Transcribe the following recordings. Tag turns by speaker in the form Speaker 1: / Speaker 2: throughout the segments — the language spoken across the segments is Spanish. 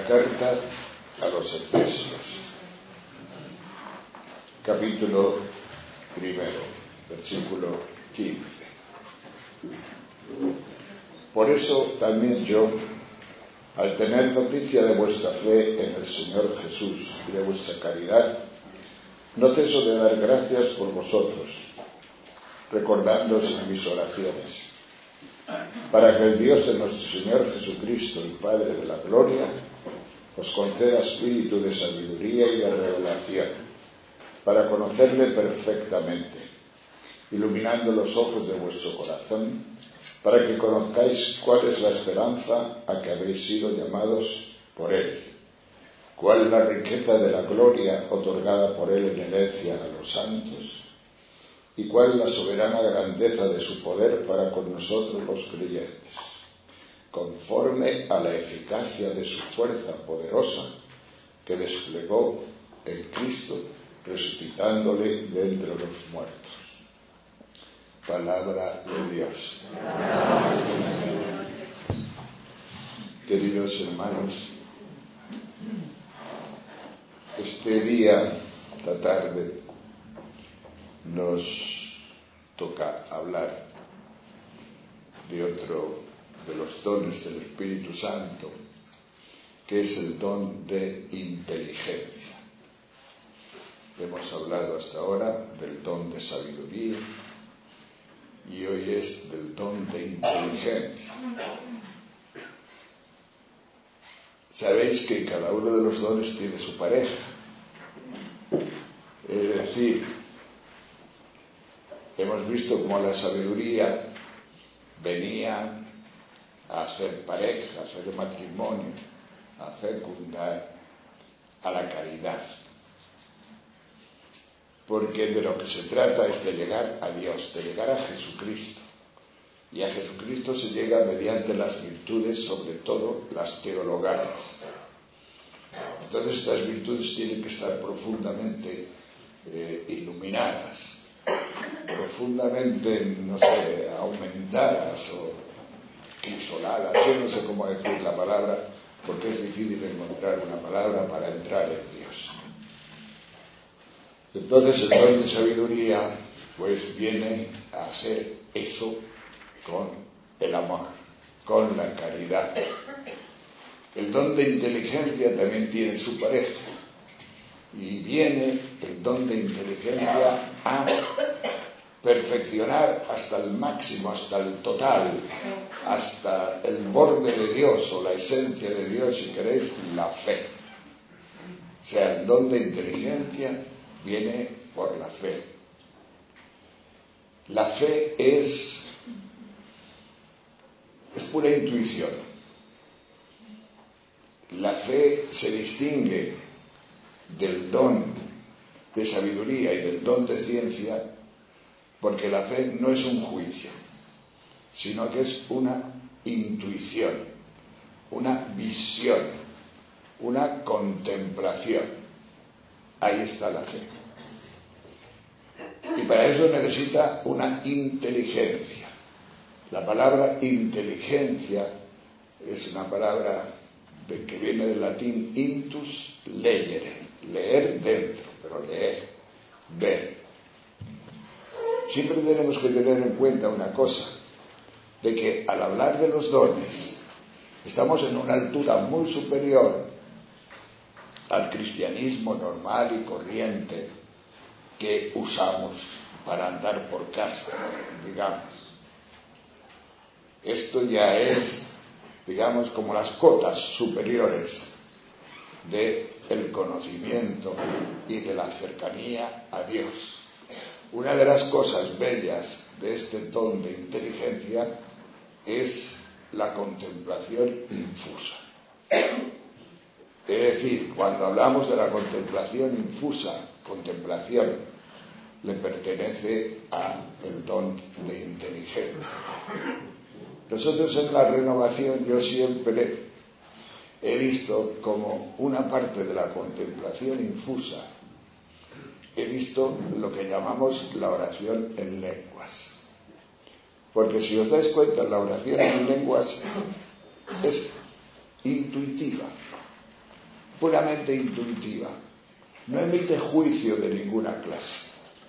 Speaker 1: carta a los Efesios, capítulo 1, versículo 15. Por eso también yo, al tener noticia de vuestra fe en el Señor Jesús y de vuestra caridad, no ceso de dar gracias por vosotros, recordándoos en mis oraciones, para que el Dios de nuestro Señor Jesucristo, el Padre de la gloria, os conceda espíritu de sabiduría y de revelación, para conocerle perfectamente, iluminando los ojos de vuestro corazón, para que conozcáis cuál es la esperanza a que habéis sido llamados por Él, cuál es la riqueza de la gloria otorgada por Él en herencia a los santos, y cuál es la soberana grandeza de su poder para con nosotros los creyentes, conforme a la eficacia de su fuerza poderosa que desplegó en Cristo, resucitándole de entre los muertos. Palabra de Dios. Queridos hermanos, este día, esta tarde, nos toca hablar de otro de los dones del Espíritu Santo, que es el don de inteligencia. Hemos hablado hasta ahora del don de sabiduría y hoy es del don de inteligencia. Sabéis que cada uno de los dones tiene su pareja. Es decir, hemos visto cómo la sabiduría venía a hacer pareja, a hacer matrimonio, a fecundar, a la caridad. Porque de lo que se trata es de llegar a Dios, de llegar a Jesucristo. Y a Jesucristo se llega mediante las virtudes, sobre todo las teologales. Entonces estas virtudes tienen que estar profundamente iluminadas, profundamente, aumentadas o crisoladas. Yo no sé cómo decir la palabra, porque es difícil encontrar una palabra para entrar en Dios. Entonces el don de sabiduría pues viene a hacer eso con el amor, con la caridad. El don de inteligencia también tiene su pareja, y viene el don de inteligencia a perfeccionar hasta el máximo, hasta el total, hasta el borde de Dios o la esencia de Dios, si queréis, la fe. O sea, el don de inteligencia viene por la fe. La fe es pura intuición. La fe se distingue del don de sabiduría y del don de ciencia porque la fe no es un juicio, sino que es una intuición, una visión, una contemplación. Ahí está la fe. Y para eso necesita una inteligencia. La palabra inteligencia es una palabra que viene del latín intus legere, leer dentro, pero leer, ver. Siempre tenemos que tener en cuenta una cosa, de que al hablar de los dones, estamos en una altura muy superior al cristianismo normal y corriente que usamos para andar por casa, digamos. Esto ya es, digamos, como las cotas superiores del conocimiento y de la cercanía a Dios. Una de las cosas bellas de este don de inteligencia es la contemplación infusa. Es decir, cuando hablamos de la contemplación infusa, contemplación le pertenece al don de inteligencia. Nosotros en la renovación, yo siempre he visto como una parte de la contemplación infusa, he visto lo que llamamos la oración en lenguas. Porque si os dais cuenta, la oración en lenguas es intuitiva. puramente intuitiva, no emite juicio de ninguna clase.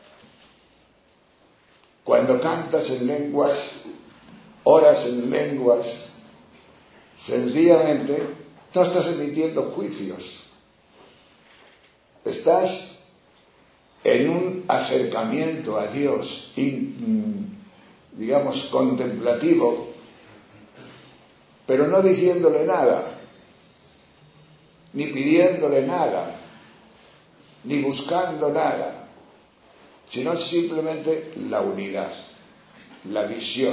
Speaker 1: Cuando cantas en lenguas, oras en lenguas, sencillamente no estás emitiendo juicios. Estás en un acercamiento a Dios, digamos, contemplativo, pero no diciéndole nada, ni pidiéndole nada, ni buscando nada, sino simplemente la unidad, la visión,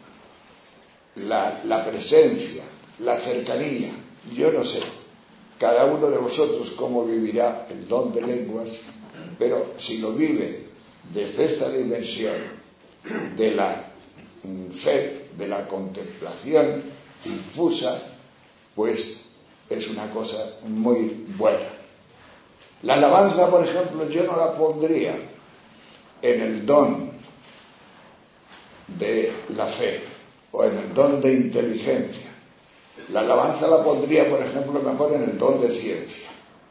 Speaker 1: la presencia, la cercanía. Yo no sé, cada uno de vosotros cómo vivirá el don de lenguas, pero si lo vive desde esta dimensión de la fe, de la contemplación infusa, pues es una cosa muy buena. La alabanza, por ejemplo, yo no la pondría en el don de la fe o en el don de inteligencia. La alabanza la pondría, por ejemplo, mejor en el don de ciencia.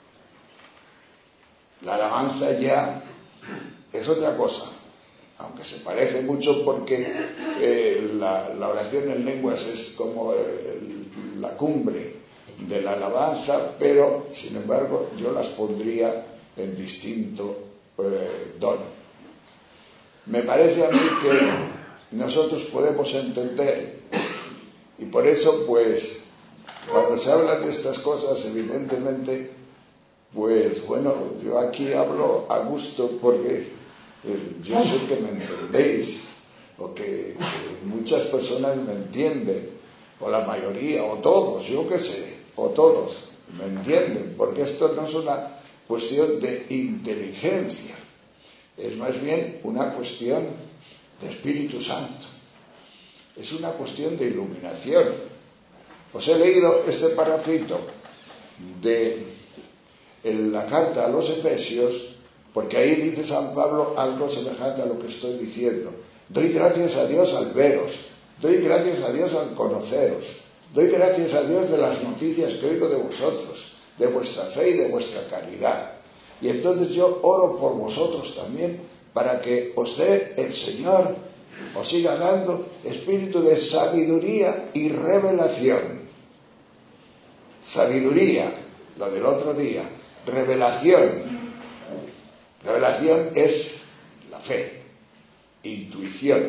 Speaker 1: La alabanza ya es otra cosa, aunque se parece mucho porque la oración en lenguas es como la cumbre de la alabanza, pero sin embargo yo las pondría en distinto don. Me parece a mí que nosotros podemos entender, y por eso pues cuando se habla de estas cosas, evidentemente, pues bueno, yo aquí hablo a gusto porque yo sé que me entendéis, o que muchas personas me entienden, o la mayoría, o todos, yo qué sé, o todos me entienden, porque esto no es una cuestión de inteligencia, es más bien una cuestión de Espíritu Santo, es una cuestión de iluminación. Os he leído este parrafito de la carta a los Efesios, porque ahí dice San Pablo algo semejante a lo que estoy diciendo. Doy gracias a Dios al veros, doy gracias a Dios al conoceros, doy gracias a Dios de las noticias que oigo de vosotros, de vuestra fe y de vuestra caridad. Y entonces yo oro por vosotros también, para que os dé el Señor, os siga dando espíritu de sabiduría y revelación. Sabiduría, lo del otro día. Revelación. Revelación es la fe, intuición.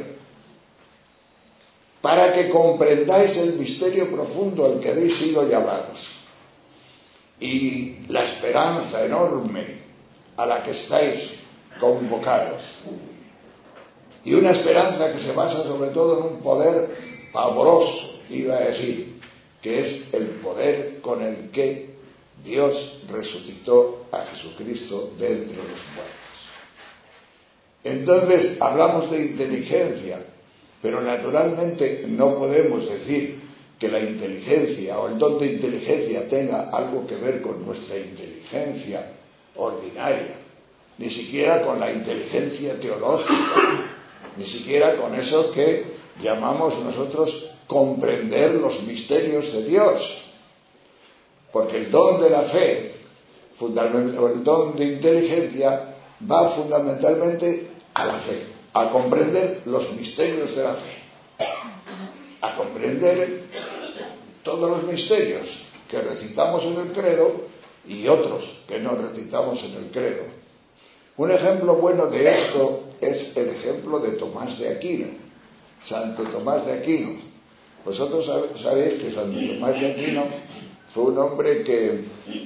Speaker 1: Para que comprendáis el misterio profundo al que habéis sido llamados y la esperanza enorme a la que estáis convocados. Y una esperanza que se basa sobre todo en un poder pavoroso, iba a decir, que es el poder con el que Dios resucitó a Jesucristo de entre los muertos. Entonces hablamos de inteligencia, pero naturalmente no podemos decir que la inteligencia o el don de inteligencia tenga algo que ver con nuestra inteligencia ordinaria, ni siquiera con la inteligencia teológica, ni siquiera con eso que llamamos nosotros comprender los misterios de Dios, porque el don de la fe o el don de inteligencia va fundamentalmente a la fe, a comprender los misterios de la fe, a comprender todos los misterios que recitamos en el credo y otros que no recitamos en el credo. Un ejemplo bueno de esto es el ejemplo de Tomás de Aquino, Santo Tomás de Aquino. Vosotros sabéis que Santo Tomás de Aquino fue un hombre que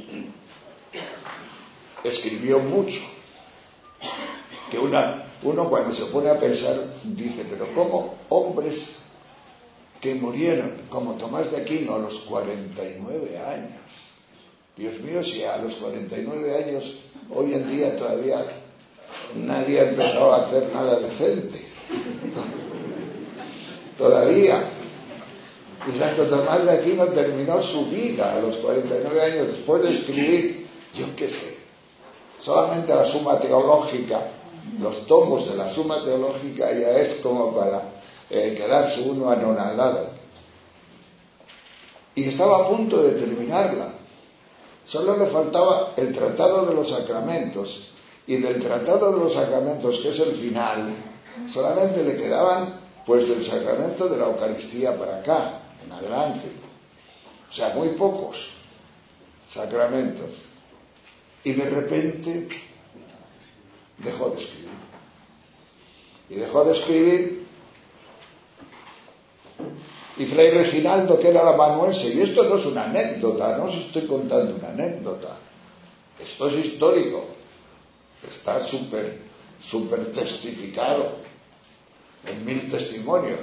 Speaker 1: escribió mucho, que uno cuando se pone a pensar dice, pero ¿cómo hombres que murieron como Tomás de Aquino a los 49 años? Dios mío, si a los 49 años hoy en día todavía nadie ha empezado a hacer nada decente. Todavía. Y Santo Tomás de Aquino terminó su vida a los 49 años después de escribir, yo qué sé, solamente la Suma Teológica, los tomos de la Suma Teológica ya es como para quedarse uno anonadado. Y estaba a punto de terminarla. Solo le faltaba el Tratado de los Sacramentos, y del Tratado de los Sacramentos, que es el final, solamente le quedaban pues del sacramento de la Eucaristía para acá, en adelante. O sea, muy pocos sacramentos. Y de repente dejó de escribir. Y dejó de escribir. Y Fray Reginaldo, que era el amanuense, y esto no es una anécdota, no os estoy contando una anécdota, esto es histórico, está súper testificado en 1000 testimonios.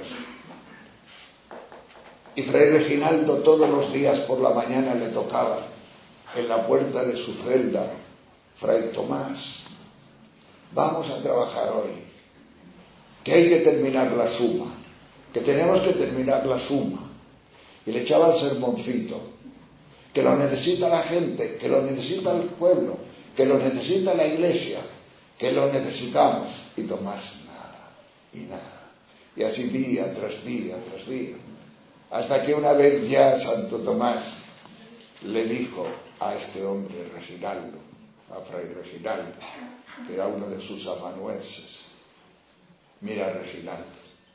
Speaker 1: Y Fray Reginaldo todos los días por la mañana le tocaba en la puerta de su celda: Fray Tomás, vamos a trabajar hoy, que hay que terminar la suma, que tenemos que terminar la suma. Y le echaba el sermoncito, que lo necesita la gente, que lo necesita el pueblo, que lo necesita la iglesia, que lo necesitamos. Y Tomás nada, y nada. Y así día tras día tras día. Hasta que una vez ya Santo Tomás le dijo a este hombre Reginaldo, a Fray Reginaldo, que era uno de sus amanuenses: mira, Reginaldo,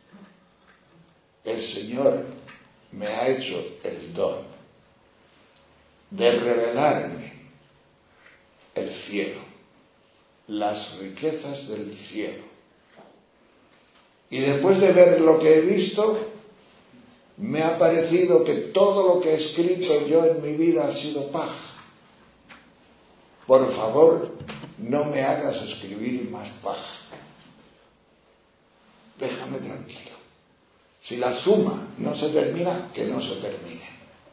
Speaker 1: el Señor me ha hecho el don de revelarme el cielo, las riquezas del cielo. Y después de ver lo que he visto, me ha parecido que todo lo que he escrito yo en mi vida ha sido paja. Por favor, no me hagas escribir más paja. Déjame tranquilo. Si la suma no se termina, que no se termine.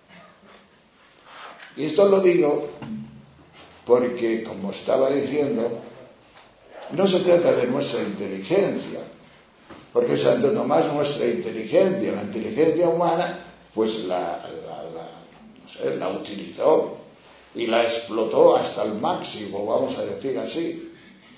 Speaker 1: Y esto lo digo porque, como estaba diciendo, no se trata de nuestra inteligencia, porque Santo Tomás, nuestra inteligencia, la inteligencia humana, pues la utilizó y la explotó hasta el máximo, vamos a decir así.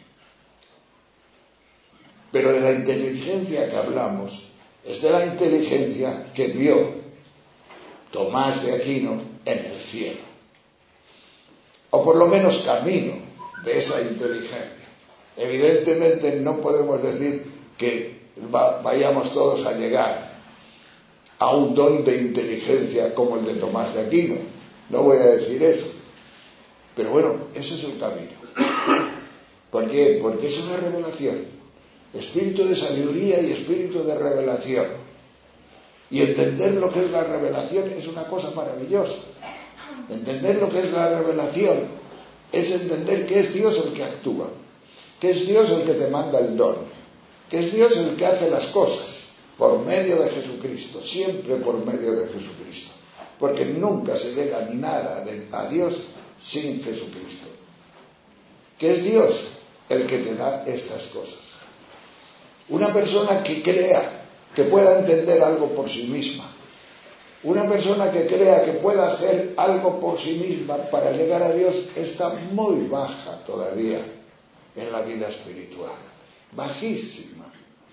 Speaker 1: Pero de la inteligencia que hablamos es de la inteligencia que vio Tomás de Aquino en el cielo, o por lo menos camino de esa inteligencia. Evidentemente no podemos decir que vayamos todos a llegar a un don de inteligencia como el de Tomás de Aquino, no voy a decir eso, pero bueno, ese es el camino. ¿Por qué? Porque es una revelación, espíritu de sabiduría y espíritu de revelación, y entender lo que es la revelación es una cosa maravillosa. Entender lo que es la revelación es entender que es Dios el que actúa, que es Dios el que te manda el don, que es Dios el que hace las cosas por medio de Jesucristo, siempre por medio de Jesucristo, porque nunca se llega nada a Dios sin Jesucristo, que es Dios el que te da estas cosas. Una persona que crea que pueda entender algo por sí misma, una persona que crea que pueda hacer algo por sí misma para llegar a Dios, está muy baja todavía en la vida espiritual, bajísima.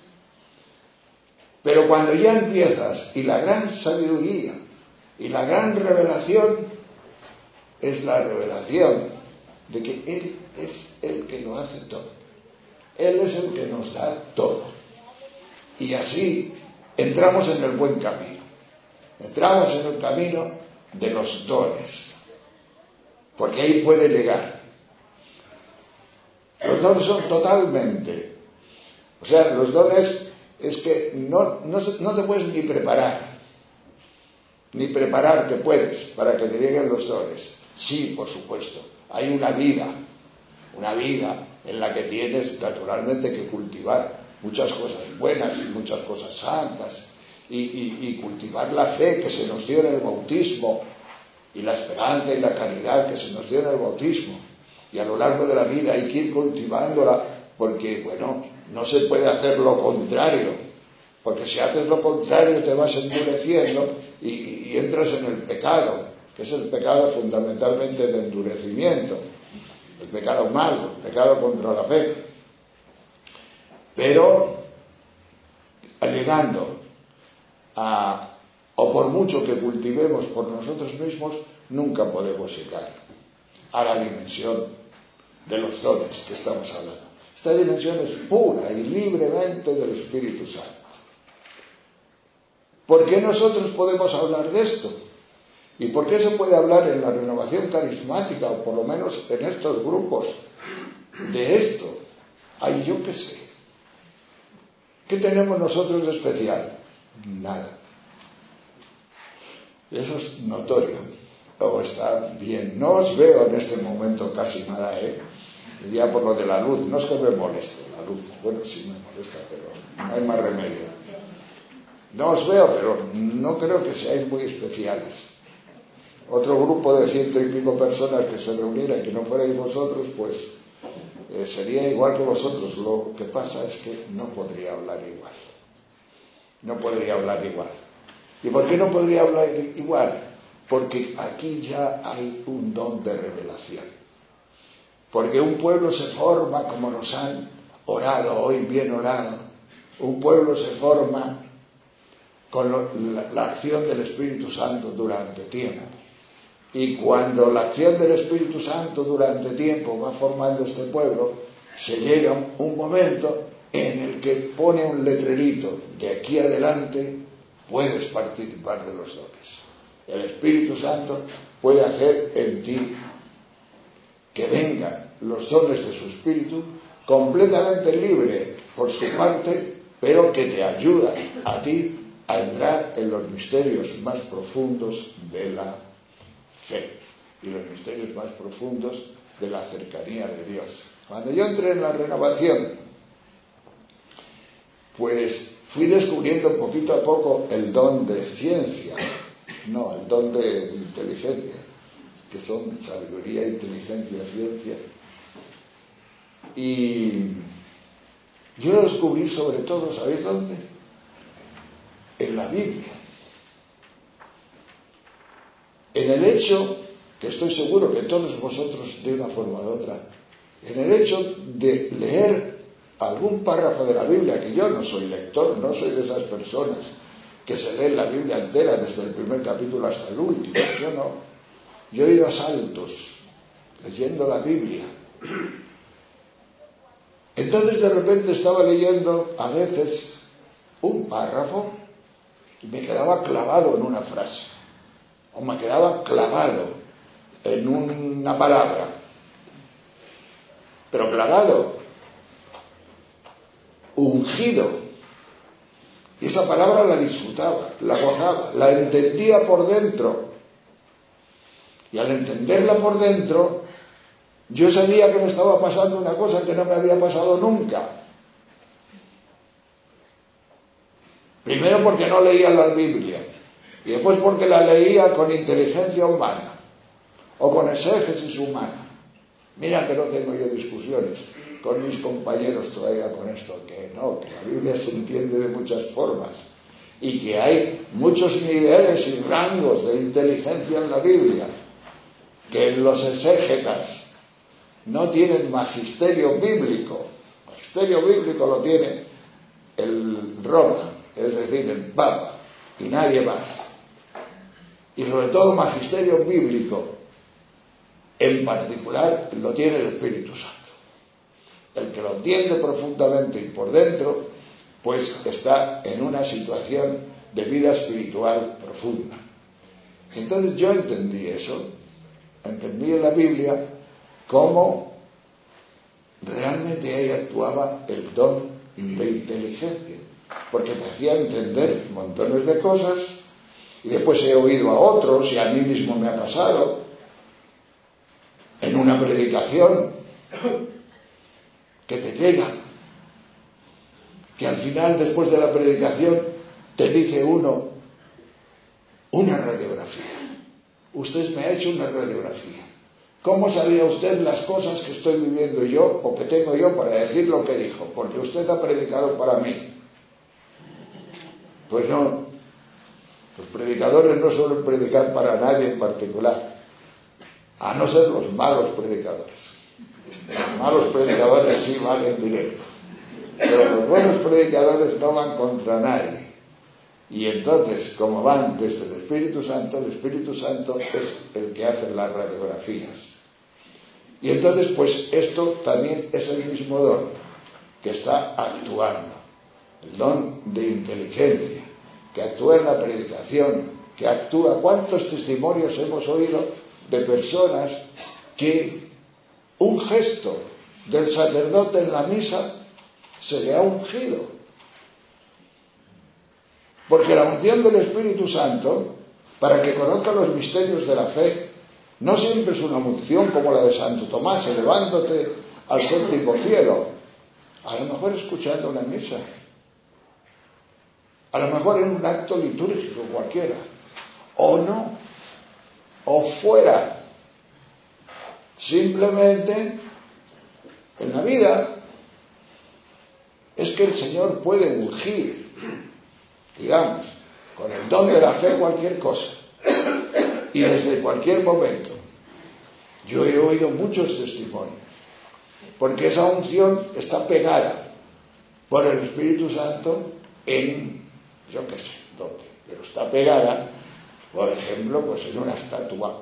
Speaker 1: Pero cuando ya empiezas, y la gran sabiduría y la gran revelación es la revelación de que Él es el que lo hace todo, Él es el que nos da todo, y así entramos en el buen camino. Entramos en el camino de los dones, porque ahí puede llegar. Los dones son totalmente, o sea, los dones es que no te puedes ni prepararte puedes para que te lleguen los dones. Sí, por supuesto, hay una vida en la que tienes naturalmente que cultivar muchas cosas buenas y muchas cosas santas, y cultivar la fe que se nos dio en el bautismo, y la esperanza y la caridad que se nos dio en el bautismo, y a lo largo de la vida hay que ir cultivándola, porque bueno, no se puede hacer lo contrario, porque si haces lo contrario te vas endureciendo y entras en el pecado, que es el pecado fundamentalmente de endurecimiento, el pecado malo, el pecado contra la fe. Pero llegando o por mucho que cultivemos por nosotros mismos, nunca podemos llegar. a la dimensión de los dones que estamos hablando. Esta dimensión es pura y libremente del Espíritu Santo. ¿Por qué nosotros podemos hablar de esto? ¿Y por qué se puede hablar en la renovación carismática, o por lo menos en estos grupos, de esto? Ay, yo qué sé. ¿Qué tenemos nosotros de especial? Nada. Eso es notorio. O está bien. No os veo en este momento casi nada, ya por lo de la luz. No es que me moleste la luz. Bueno, sí me molesta, pero no hay más remedio. No os veo, pero no creo que seáis muy especiales. Otro grupo de 100 y pico personas que se reuniera y que no fuerais vosotros, pues sería igual que vosotros. Lo que pasa es que no podría hablar igual. No podría hablar igual. ¿Y por qué no podría hablar igual? Porque aquí ya hay un don de revelación. Porque un pueblo se forma, como nos han orado hoy, bien orado. Un pueblo se forma con la acción del Espíritu Santo durante tiempo. Y cuando la acción del Espíritu Santo durante tiempo va formando este pueblo, se llega un momento en el que pone un letrerito: de aquí adelante puedes participar de los dones. El Espíritu Santo puede hacer en ti que vengan los dones de su Espíritu, completamente libre por su parte, pero que te ayudan a ti a entrar en los misterios más profundos de la fe y los misterios más profundos de la cercanía de Dios. Cuando yo entré en la renovación, pues fui descubriendo poquito a poco el don de ciencia, no, el don de inteligencia, que son sabiduría, inteligencia, ciencia. Y yo lo descubrí sobre todo, ¿sabéis dónde? En la Biblia. En el hecho, que estoy seguro que todos vosotros de una forma u otra, en el hecho de leer algún párrafo de la Biblia, que yo no soy lector, no soy de esas personas que se leen la Biblia entera desde el primer capítulo hasta el último, yo no. Yo he ido a saltos leyendo la Biblia. Entonces de repente estaba leyendo a veces un párrafo y me quedaba clavado en una frase, o me quedaba clavado en una palabra, pero clavado, ungido. Y esa palabra la disfrutaba, la gozaba, la entendía por dentro. Y al entenderla por dentro, yo sabía que me estaba pasando una cosa que no me había pasado nunca. Primero porque no leía la Biblia, y después porque la leía con inteligencia humana, o con exégesis humana. Mira que no tengo yo discusiones con mis compañeros todavía con esto, que no, que la Biblia se entiende de muchas formas y que hay muchos niveles y rangos de inteligencia en la Biblia, que los exégetas no tienen magisterio bíblico. Magisterio bíblico lo tiene el Roma, es decir, el Papa, y nadie más. Y sobre todo magisterio bíblico en particular lo tiene el Espíritu Santo. El que lo entiende profundamente y por dentro, pues está en una situación de vida espiritual profunda. Entonces yo entendí eso, entendí en la Biblia cómo realmente ahí actuaba el don de inteligencia, porque me hacía entender montones de cosas, y después he oído a otros, y a mí mismo me ha pasado, en una predicación, que te llega, que al final, después de la predicación, te dice uno: una radiografía. Usted me ha hecho una radiografía. ¿Cómo sabía usted las cosas que estoy viviendo yo o que tengo yo para decir lo que dijo? Porque usted ha predicado para mí. Pues no, los predicadores no suelen predicar para nadie en particular, a no ser los malos predicadores. Los malos predicadores sí van en directo, pero los buenos predicadores no van contra nadie. Y entonces, como van desde el Espíritu Santo es el que hace las radiografías. Y entonces, pues esto también es el mismo don que está actuando. El don de inteligencia, que actúa en la predicación, que actúa. ¿Cuántos testimonios hemos oído de personas que un gesto del sacerdote en la misa se le ha ungido? Porque la unción del Espíritu Santo, para que conozca los misterios de la fe, no siempre es una unción como la de Santo Tomás, elevándote al séptimo cielo. A lo mejor escuchando una misa, a lo mejor en un acto litúrgico cualquiera, o no, o fuera. Simplemente en la vida es que el Señor puede ungir, digamos, con el don de la fe cualquier cosa, y desde cualquier momento. Yo he oído muchos testimonios, porque esa unción está pegada por el Espíritu Santo en, yo qué sé, dónde, pero está pegada, por ejemplo, pues en una estatua.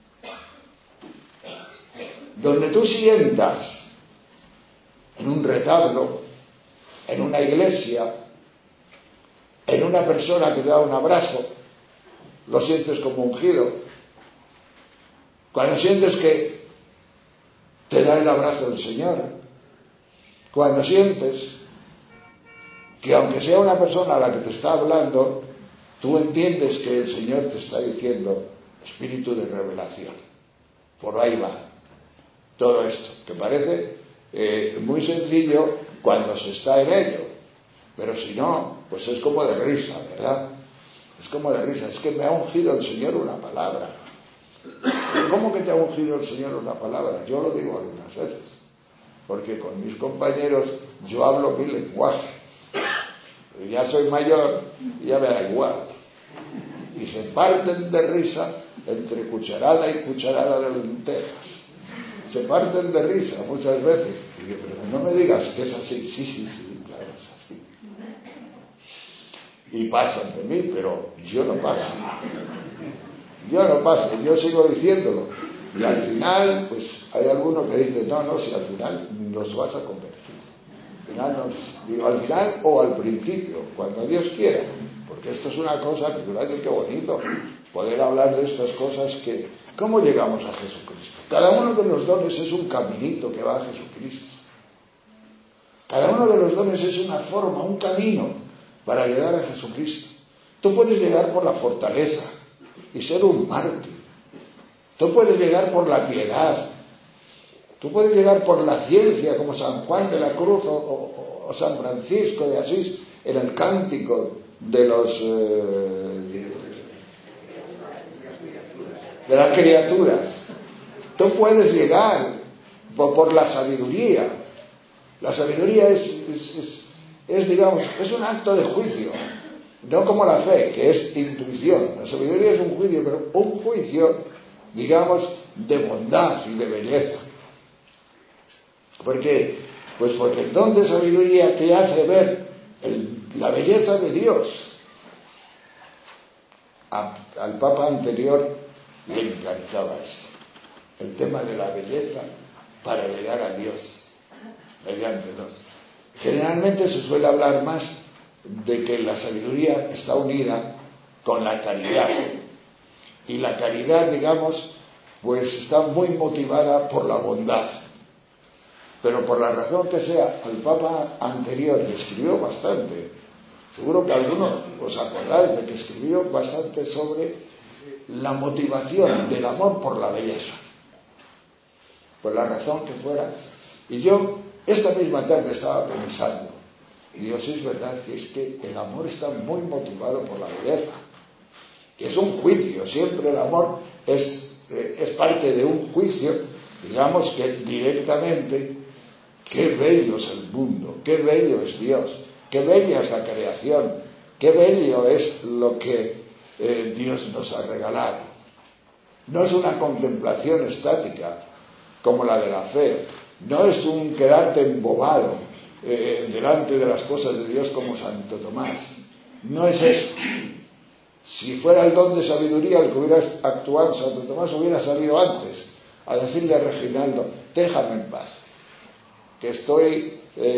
Speaker 1: Donde tú sientas, en un retablo, en una iglesia, en una persona que te da un abrazo, lo sientes como ungido. Cuando sientes que te da el abrazo del Señor, cuando sientes que aunque sea una persona a la que te está hablando, tú entiendes que el Señor te está diciendo espíritu de revelación. Por ahí va todo esto, que parece muy sencillo cuando se está en ello, pero si no, pues es como de risa, ¿verdad? Es como de risa. Es que me ha ungido el Señor una palabra. ¿Cómo que te ha ungido el Señor una palabra? Yo lo digo algunas veces, porque con mis compañeros yo hablo mi lenguaje. Ya soy mayor y ya me da igual. Y se parten de risa entre cucharada y cucharada de lentejas. Se parten de risa muchas veces. Y digo, pero no me digas que es así. Sí, claro, es así. Y pasan de mí, pero yo no paso. Yo sigo diciéndolo. Y al final, pues hay alguno que dice, no, si al final nos vas a convertir. Al final o al principio, cuando Dios quiera. Porque esto es una cosa que, qué bonito, poder hablar de estas cosas que... ¿Cómo llegamos a Jesucristo? Cada uno de los dones es un caminito que va a Jesucristo. Cada uno de los dones es una forma, un camino para llegar a Jesucristo. Tú puedes llegar por la fortaleza y ser un mártir. Tú puedes llegar por la piedad. Tú puedes llegar por la ciencia, como San Juan de la Cruz o San Francisco de Asís, en el cántico de las criaturas. Tú puedes llegar por la sabiduría. La sabiduría es, digamos, es un acto de juicio, no como la fe, que es intuición. La sabiduría es un juicio, pero un juicio, digamos, de bondad y de belleza. ¿Por qué? Pues porque el don de sabiduría te hace ver la belleza de Dios. Al Papa anterior le encantaba eso, el tema de la belleza para llegar a Dios, mediante Dios. Generalmente se suele hablar más de que la sabiduría está unida con la caridad. Y la caridad, digamos, pues está muy motivada por la bondad. Pero por la razón que sea, al Papa anterior escribió bastante. Seguro que algunos os acordáis de que escribió bastante sobre la motivación del amor por la belleza. Por la razón que fuera. Y yo esta misma tarde estaba pensando, Dios, es verdad que es que el amor está muy motivado por la belleza. Que es un juicio, siempre el amor es parte de un juicio, digamos que directamente. Qué bello es el mundo, qué bello es Dios, qué bella es la creación, qué bello es lo que Dios nos ha regalado. No es una contemplación estática como la de la fe, no es un quedarte embobado delante de las cosas de Dios como Santo Tomás, no es eso. Si fuera el don de sabiduría el que hubiera actuado Santo Tomás, hubiera salido antes, a decirle a Reginaldo, déjame en paz, que estoy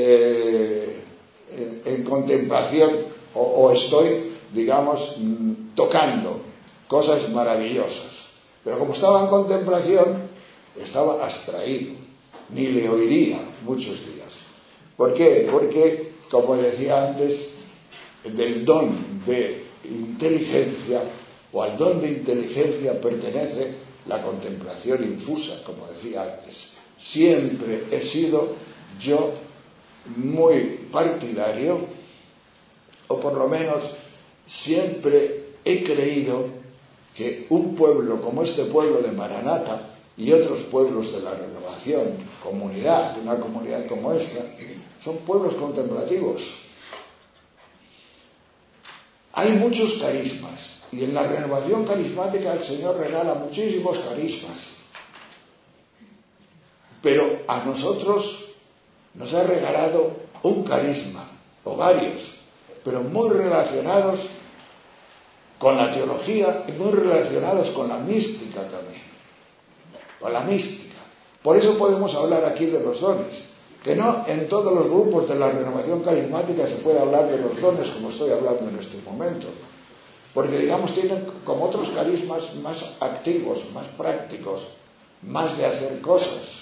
Speaker 1: en contemplación o estoy, digamos, tocando cosas maravillosas. Pero como estaba en contemplación, estaba abstraído, ni le oiría muchos días. ¿Por qué? Porque, como decía antes, del don de inteligencia o al don de inteligencia pertenece la contemplación infusa, como decía antes. Siempre he sido yo muy partidario, o por lo menos siempre he creído que un pueblo como este pueblo de Maranata y otros pueblos de la Renovación, una comunidad como esta, son pueblos contemplativos. Hay muchos carismas, y en la renovación carismática el Señor regala muchísimos carismas. Pero a nosotros nos ha regalado un carisma, o varios, pero muy relacionados con la teología y muy relacionados con la mística también. Con la mística. Por eso podemos hablar aquí de los dones. Que no en todos los grupos de la renovación carismática se puede hablar de los dones como estoy hablando en este momento. Porque, digamos, tienen como otros carismas más activos, más prácticos, más de hacer cosas.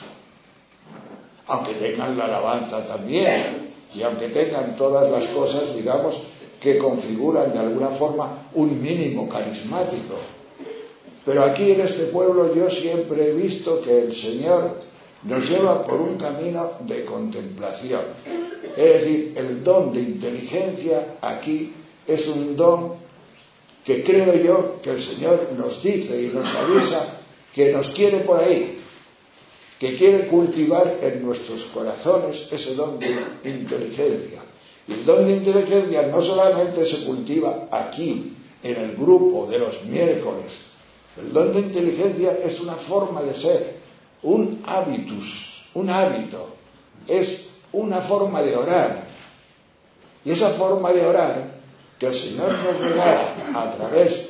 Speaker 1: Aunque tengan la alabanza también, y aunque tengan todas las cosas, digamos, que configuran de alguna forma un mínimo carismático. Pero aquí en este pueblo yo siempre he visto que el Señor nos lleva por un camino de contemplación. Es decir, el don de inteligencia aquí es un don que creo yo que el Señor nos dice y nos avisa que nos quiere por ahí, que quiere cultivar en nuestros corazones ese don de inteligencia. Y el don de inteligencia no solamente se cultiva aquí, en el grupo de los miércoles. El don de inteligencia es una forma de ser, un hábitus, un hábito, es una forma de orar. Y esa forma de orar que el Señor nos regala a través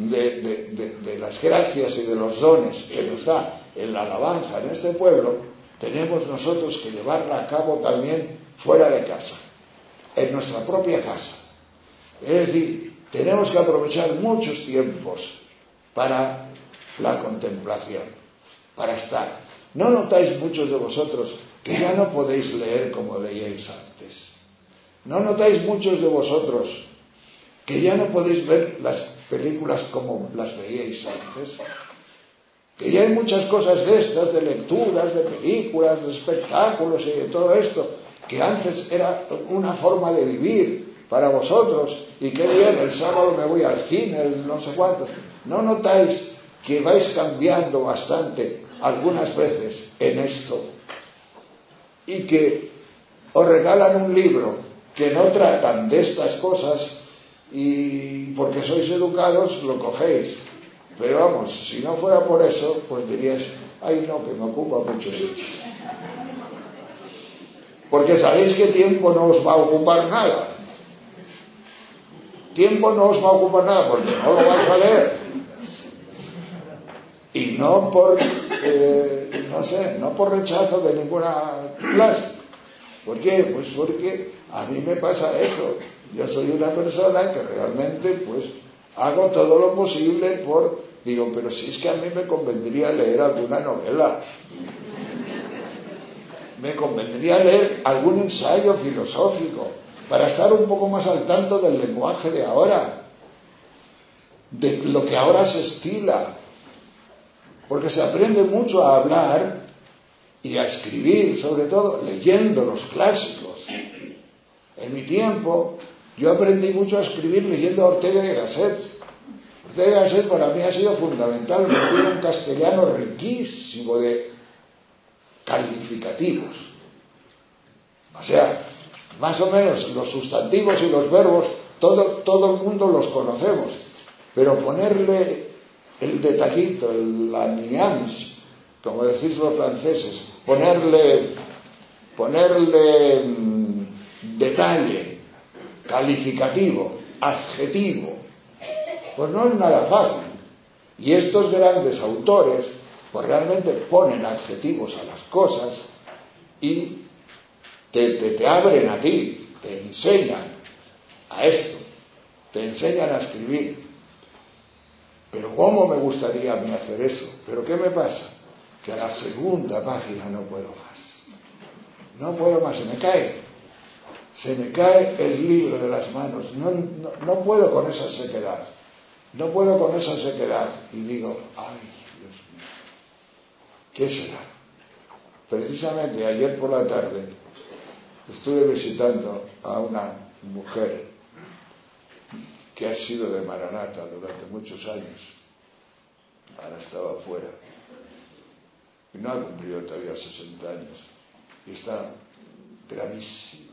Speaker 1: de las gracias y de los dones que nos da en la alabanza en este pueblo, tenemos nosotros que llevarla a cabo también fuera de casa, en nuestra propia casa. Es decir, tenemos que aprovechar muchos tiempos para la contemplación, para estar. ¿No notáis muchos de vosotros que ya no podéis leer como leíais antes? ¿No notáis muchos de vosotros que ya no podéis ver las películas como las veíais antes? Que ya hay muchas cosas de estas, de lecturas, de películas, de espectáculos y de todo esto, que antes era una forma de vivir para vosotros, y qué bien, el sábado me voy al cine, no sé cuántos. ¿No notáis que vais cambiando bastante algunas veces en esto? Y que os regalan un libro que no tratan de estas cosas y porque sois educados lo cogéis. Pero vamos, si no fuera por eso, pues diríais, ay no, que me ocupa mucho sitio. Porque sabéis que tiempo no os va a ocupar nada. Tiempo no os va a ocupar nada porque no lo vais a leer. Y no por, no por rechazo de ninguna clase. ¿Por qué? Pues porque a mí me pasa eso. Yo soy una persona que realmente, pues, hago todo lo posible digo, pero si es que a mí me convendría leer alguna novela. Me convendría leer algún ensayo filosófico para estar un poco más al tanto del lenguaje de ahora, de lo que ahora se estila. Porque se aprende mucho a hablar y a escribir, sobre todo leyendo los clásicos. En mi tiempo, yo aprendí mucho a escribir leyendo a Ortega y Gasset. Ortega y Gasset para mí ha sido fundamental, porque tiene un castellano riquísimo de calificativos. O sea, más o menos los sustantivos y los verbos, todo el mundo los conocemos, pero ponerle el detallito, la nuance, como decís los franceses, ponerle detalle, calificativo, adjetivo, pues no es nada fácil. Y estos grandes autores pues realmente ponen adjetivos a las cosas y te abren a ti, te enseñan a esto, te enseñan a escribir. Pero ¿cómo me gustaría a mí hacer eso? ¿Pero qué me pasa? Que a la segunda página no puedo más. No puedo más, se me cae el libro de las manos. No puedo con esa sequedad. No puedo con esa sequedad. Y digo, ay, Dios mío, ¿qué será? Precisamente ayer por la tarde estuve visitando a una mujer que ha sido de Maranata durante muchos años. Ahora estaba fuera. Y no ha cumplido todavía 60 años. Y está gravísima.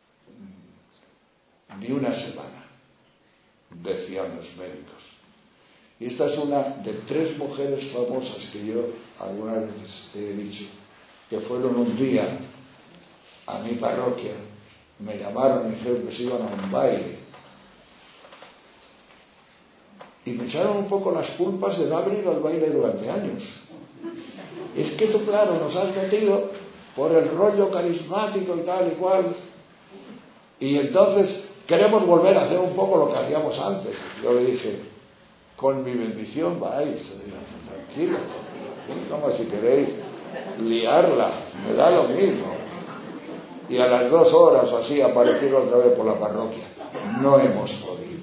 Speaker 1: Ni una semana, decían los médicos. Y esta es una de 3 mujeres famosas que yo algunas veces te he dicho, que fueron un día a mi parroquia, me llamaron y dijeron que se iban a un baile. Y me echaron un poco las culpas de no haber ido al baile durante años. Y es que tú, claro, nos has metido por el rollo carismático y tal y cual. Y entonces queremos volver a hacer un poco lo que hacíamos antes. Yo le dije, con mi bendición vais. Tranquilo, como si queréis liarla, me da lo mismo. Y a las 2 horas o así aparecieron otra vez por la parroquia. No hemos podido.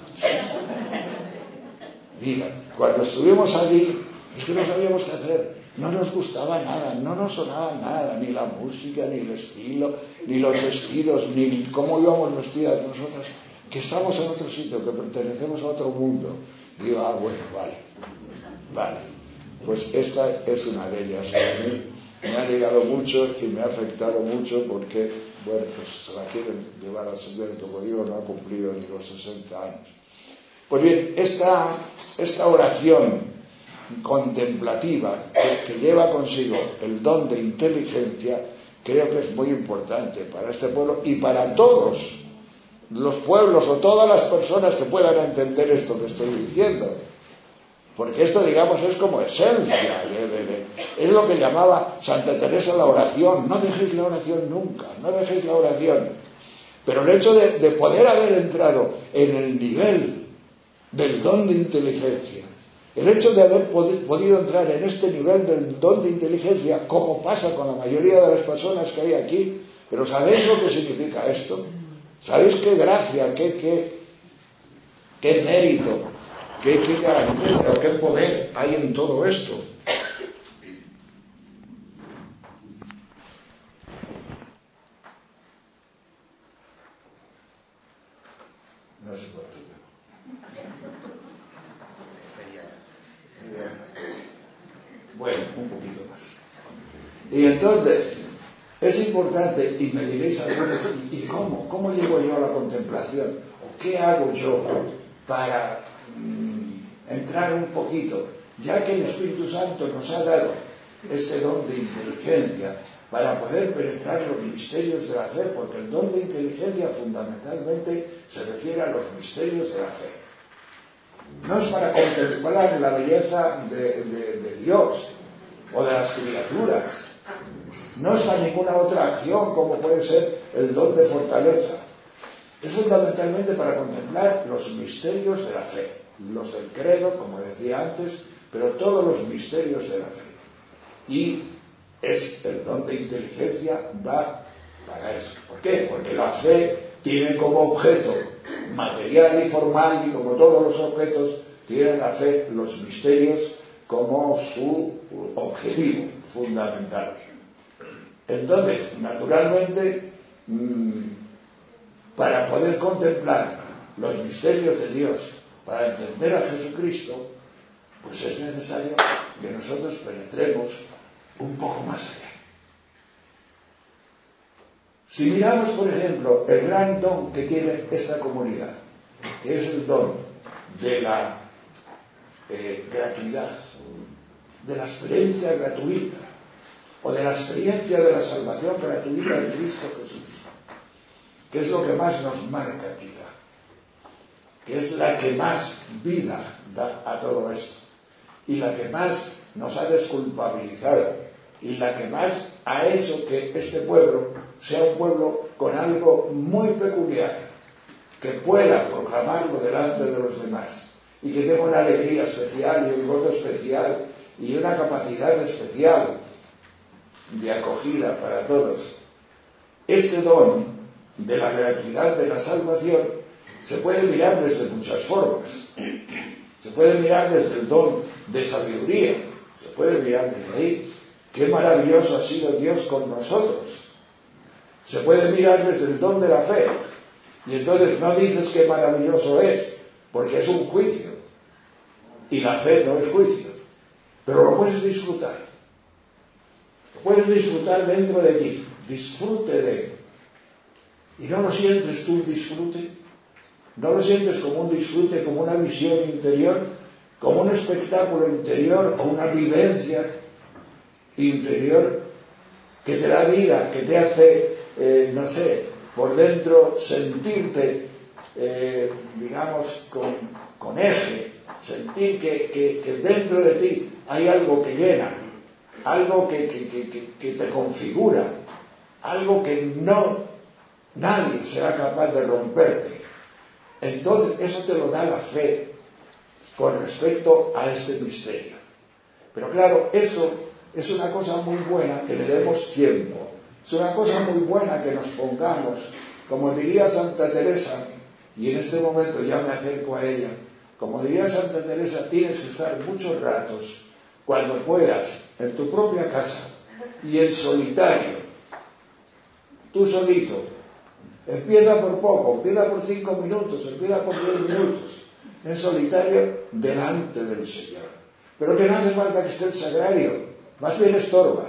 Speaker 1: Mira, cuando estuvimos allí, es que no sabíamos qué hacer. No nos gustaba nada, no nos sonaba nada, ni la música, ni el estilo, ni los vestidos, ni cómo íbamos vestidas nosotras, que estamos en otro sitio, que pertenecemos a otro mundo. Digo, bueno, vale. Pues esta es una de ellas. A mí me ha llegado mucho y me ha afectado mucho porque, bueno, pues se la quieren llevar al Señor y, como digo, no ha cumplido ni los 60 años. Pues bien, esta oración contemplativa que lleva consigo el don de inteligencia, creo que es muy importante para este pueblo y para todos los pueblos o todas las personas que puedan entender esto que estoy diciendo, porque esto, digamos, es como esencia, es lo que llamaba Santa Teresa la oración. No dejéis la oración nunca, no dejéis la oración. Pero el hecho de poder haber entrado en el nivel del don de inteligencia, el hecho de haber podido entrar en este nivel del don de inteligencia, como pasa con la mayoría de las personas que hay aquí, pero ¿sabéis lo que significa esto? ¿Sabéis qué gracia, qué mérito, qué grandeza, qué poder hay en todo esto? No sé cuánto. Bueno, un poquito más. Y entonces, es importante, y me diréis algunos, ¿y cómo? ¿Cómo llego yo a la contemplación? ¿O qué hago yo para entrar un poquito? Ya que el Espíritu Santo nos ha dado este don de inteligencia para poder penetrar los misterios de la fe, porque el don de inteligencia fundamentalmente se refiere a los misterios de la fe. No es para contemplar la belleza de Dios o de las criaturas. No es para ninguna otra acción como puede ser el don de fortaleza. Es fundamentalmente para contemplar los misterios de la fe, los del credo, como decía antes, pero todos los misterios de la fe. Y el don de inteligencia va para eso. ¿Por qué? Porque la fe tiene como objeto material y formal, y como todos los objetos, tiene la fe los misterios como su objetivo fundamental. Entonces, naturalmente, para poder contemplar los misterios de Dios, para entender a Jesucristo, pues es necesario que nosotros penetremos un poco más allá. Si miramos, por ejemplo, el gran don que tiene esta comunidad, que es el don de la gratuidad, de la experiencia gratuita, o de la experiencia de la salvación gratuita en Cristo Jesús, que es lo que más nos marca quizá, que es la que más vida da a todo esto, y la que más nos ha desculpabilizado y la que más ha hecho que este pueblo sea un pueblo con algo muy peculiar, que pueda proclamarlo delante de los demás y que tenga una alegría especial y un gozo especial y una capacidad especial de acogida para todos. Este don de la gratuidad de la salvación se puede mirar desde muchas formas. Se puede mirar desde el don de sabiduría, se puede mirar desde ahí. Qué maravilloso ha sido Dios con nosotros. Se puede mirar desde el don de la fe. Y entonces no dices qué maravilloso es, porque es un juicio. Y la fe no es juicio. Pero lo puedes disfrutar. Lo puedes disfrutar dentro de ti. Disfrute de él. ¿Y no lo sientes tú un disfrute? ¿No lo sientes como un disfrute, como una visión interior, como un espectáculo interior o una vivencia interior que te da vida, que te hace, no sé, por dentro sentirte, digamos, con eje, sentir que dentro de ti hay algo que llena, algo que te configura, algo que nadie será capaz de romperte? Entonces eso te lo da la fe con respecto a este misterio. Pero claro, eso es una cosa muy buena que le demos tiempo. Es una cosa muy buena que nos pongamos, como diría Santa Teresa, y en este momento ya me acerco a ella, como diría Santa Teresa, tienes que estar muchos ratos, cuando puedas, en tu propia casa y en solitario, tú solito. Empieza por poco, empieza por 5 minutos, empieza por 10 minutos, en solitario delante del Señor. Pero que no hace falta que esté el sagrario, más bien estorba.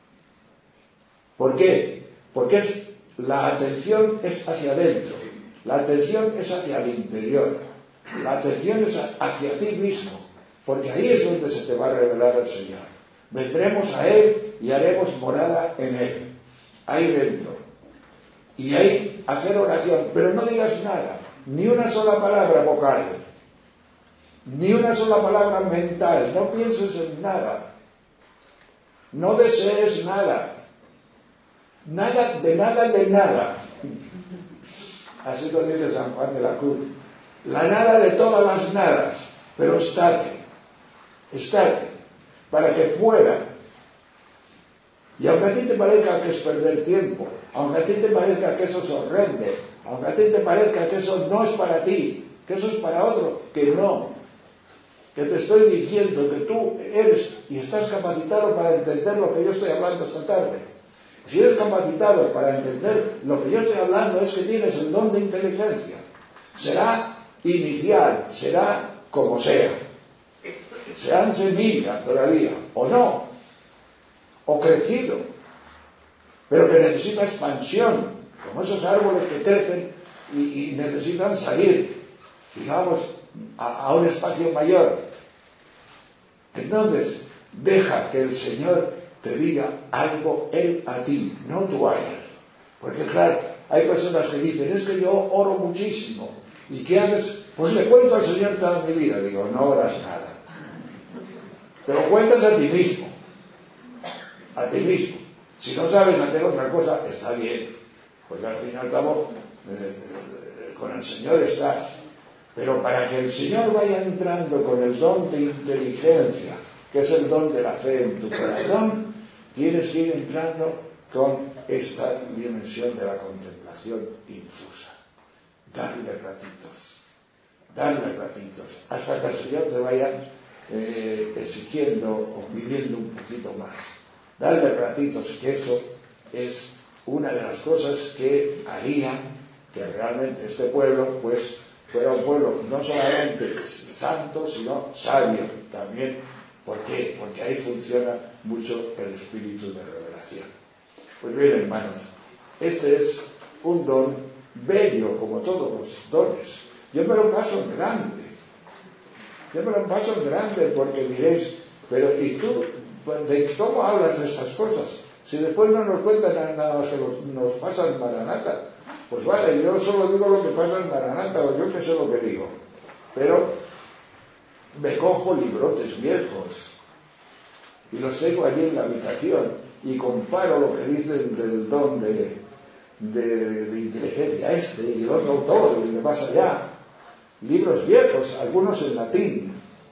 Speaker 1: ¿Por qué? Porque la atención es hacia adentro, la atención es hacia el interior, la atención es hacia ti mismo, porque ahí es donde se te va a revelar el Señor. Vendremos a Él y haremos morada en Él, ahí dentro. Y ahí hacer oración, pero no digas nada, ni una sola palabra vocal, ni una sola palabra mental, no pienses en nada, no desees nada, nada de nada de nada. Así lo dice San Juan de la Cruz, la nada de todas las nadas, pero estate, para que pueda. Y aunque a ti te parezca que es perder tiempo, aunque a ti te parezca que eso es horrendo, aunque a ti te parezca que eso no es para ti, que eso es para otro, que no, que te estoy diciendo que tú eres y estás capacitado para entender lo que yo estoy hablando esta tarde. Si eres capacitado para entender lo que yo estoy hablando, es que tienes el don de inteligencia. Será inicial, será como sea, será en semilla todavía, o no, o crecido, pero que necesita expansión, como esos árboles que crecen y necesitan salir, digamos, a un espacio mayor. Entonces, deja que el Señor te diga algo Él a ti, no tú a Él. Porque claro, hay personas que dicen, es que yo oro muchísimo. ¿Y qué haces? Pues le cuento al Señor toda mi vida. Digo, no oras nada. Te lo cuentas a ti mismo. A ti mismo. Si no sabes hacer otra cosa, está bien. Porque al fin y al cabo, con el Señor estás. Pero para que el Señor vaya entrando con el don de inteligencia, que es el don de la fe en tu corazón, tienes que ir entrando con esta dimensión de la contemplación infusa. Darle ratitos, hasta que el Señor te vaya exigiendo o pidiendo un poquito más. Darle ratitos, que eso es una de las cosas que harían que realmente este pueblo, pues, fuera un pueblo no solamente santo, sino sabio también. ¿Por qué? Porque ahí funciona mucho el espíritu de revelación. Pues bien, hermanos, este es un don bello, como todos los dones. Yo me lo paso en grande, porque diréis, pero ¿y tú de cómo hablas de estas cosas? Si después no nos cuentan nada más que nos pasa en Maranata. Pues vale, yo solo digo lo que pasa en Maranata, o yo que sé lo que digo. Pero me cojo librotes viejos y los tengo allí en la habitación y comparo lo que dicen del don de inteligencia y el otro autor y el de más allá, libros viejos, algunos en latín,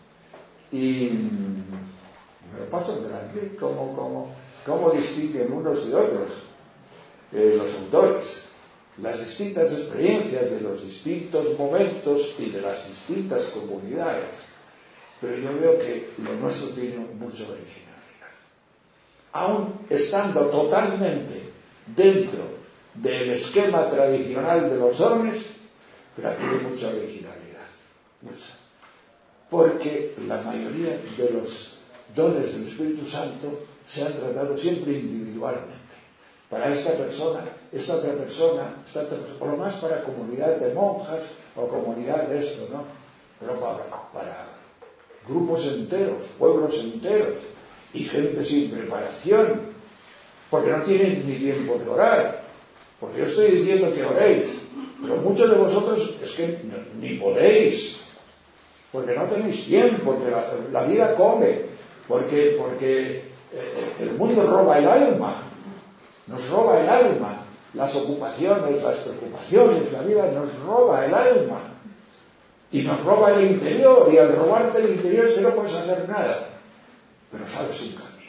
Speaker 1: y me lo paso delante, cómo distinguen unos de otros los autores, las distintas experiencias de los distintos momentos y de las distintas comunidades. Pero yo veo que lo nuestro tiene mucha originalidad, aún estando totalmente dentro del esquema tradicional de los dones, pero tiene mucha originalidad, mucha, porque la mayoría de los dones del Espíritu Santo se han tratado siempre individualmente, para esta persona, esta otra persona, o lo más para comunidad de monjas o comunidad de esto, ¿no? Pero para grupos enteros, pueblos enteros y gente sin preparación, porque no tienen ni tiempo de orar, porque yo estoy diciendo que oréis, pero muchos de vosotros es que ni podéis, porque no tenéis tiempo, porque la vida come, porque el mundo roba el alma, nos roba el alma, las ocupaciones, las preocupaciones, la vida nos roba el alma y nos roba el interior, y al robarte el interior es que no puedes hacer nada, pero sabes un camino,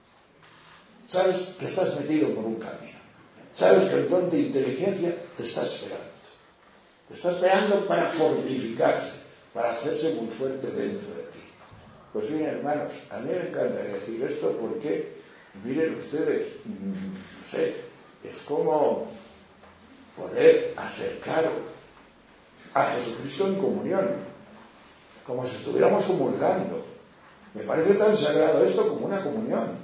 Speaker 1: sabes que estás metido por un camino, sabes que el don de inteligencia te está esperando para fortificarse, para hacerse muy fuerte dentro de ti. Pues bien, hermanos, a mí me encanta decir esto porque, miren ustedes, no sé, es como poder acercar a Jesucristo en comunión, como si estuviéramos comulgando. Me parece tan sagrado esto como una comunión,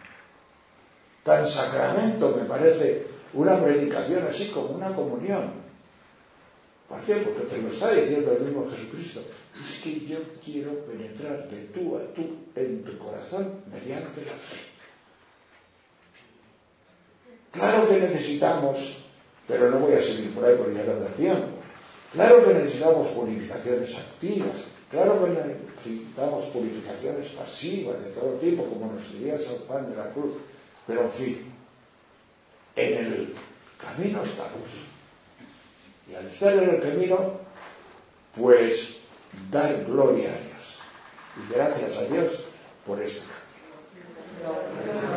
Speaker 1: tan sacramento me parece una predicación así como una comunión. ¿Por qué? Porque te lo está diciendo el mismo Jesucristo. Es que yo quiero penetrar de tú a tú en tu corazón mediante la fe. Claro que necesitamos, pero no voy a seguir por ahí porque ya no da tiempo. Claro que necesitamos purificaciones activas, claro que necesitamos purificaciones pasivas de todo tipo, como nos diría San Juan de la Cruz, pero en fin, en el camino estamos. Y al estar en el camino, pues dar gloria a Dios. Y gracias a Dios por este camino.